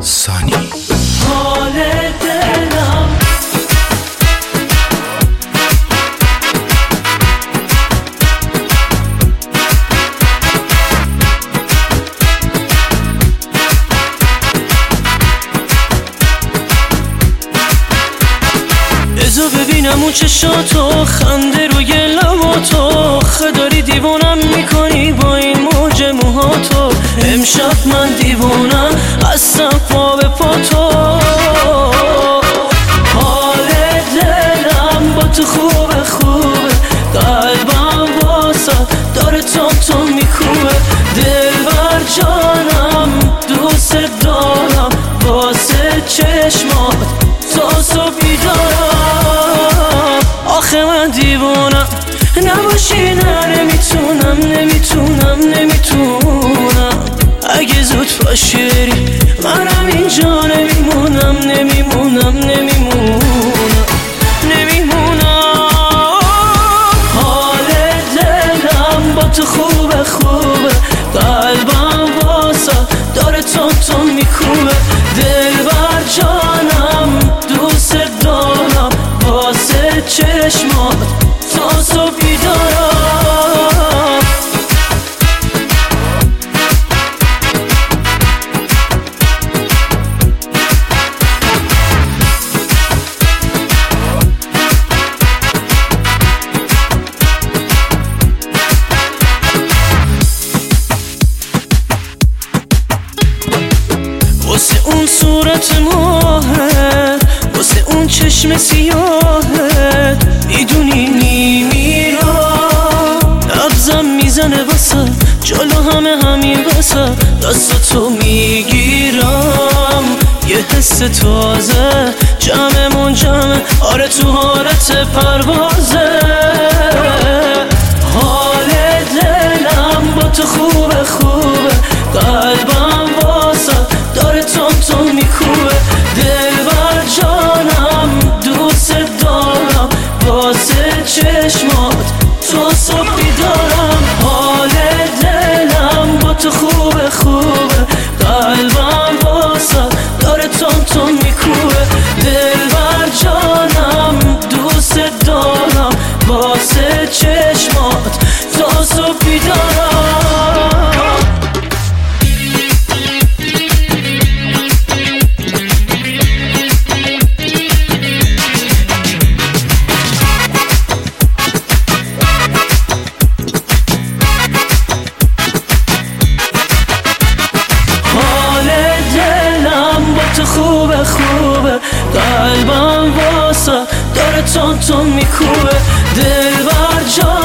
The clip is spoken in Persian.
سانی حال دلم بذار ببینم اون چشاتو، خنده روی لباتو، داری دیوونم میکنی با این موج موهاتو. امشب من دیوونم هستم پا به پاتو. حال دلم با تو خوبه خوبه، قلبم واسه داره تون میکوبه. دلبر جانم دوست دارم، واسه چشمات تا صبح بیدارم. آخه من دیوونم نباشی، نه نمیتونم اگه زود پاشی بری منم اینجا نمیمونم. حال دلم با تو خوبه قلبم واسه داره تون میکوبه. دلبر جانم دوست دارم، واسه چشمات تا صبح بیدارم. واسه اون صورت ماهت، واسه اون چشم سیاهت، میدونی نمیرم. نبضم میزنه واسه جلو همین واسه دستاتو میگیرم. یه حس تازه جمعمون جمعه، آره تو حالت پروازه. حال دلم با تو خوبه قلبم واسه داره تون میکوبه. دلبر جانم دوست دارم، واسه چشمات تا صبح بیدارم. حال دلم با تو خوبه قلبم واسه داره تون میکوبه. دلبر جانم دوست دارم، واسه چشمات تا صبح بیدارم. خوبه قلبم واسه داره تون میکوبه. دلبر جان